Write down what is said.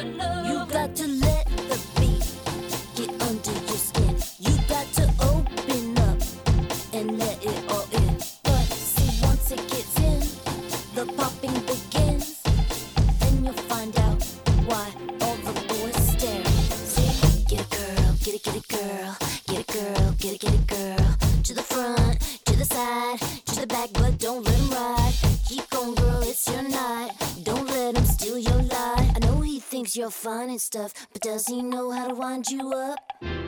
You got to let the beat get under your skin. You got to open up and let it all in. But see, once it gets in, the popping begins. Then you'll find out why all the boys stare. Say, get a girl, get it, get it, girl. Get a girl, get it, girl. To the front, to the side, to the back, but don't let him ride. Keep going, girl, it's your night. Don't let him steal your light. I know he thinks you're fine and stuff, but does he know how to wind you up?